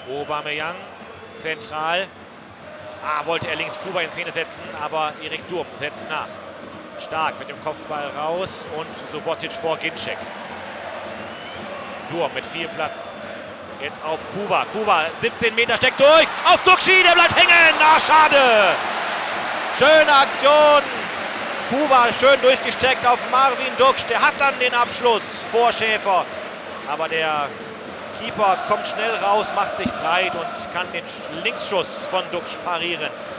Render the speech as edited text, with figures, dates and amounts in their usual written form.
Aubameyang zentral. Wollte er links Kuba in Szene setzen, aber Erik Durm setzt nach. Stark mit dem Kopfball raus und Subotic vor Ginczek. Durm mit viel Platz. Jetzt auf Kuba. Kuba 17 Meter, steckt durch. Auf Duxi, der bleibt hängen. Schade. Schöne Aktion. Kuba schön durchgesteckt auf Marvin Duksch. Der hat dann den Abschluss vor Schäfer. Aber der Keeper kommt schnell raus, macht sich breit und kann den Linksschuss von Duksch parieren.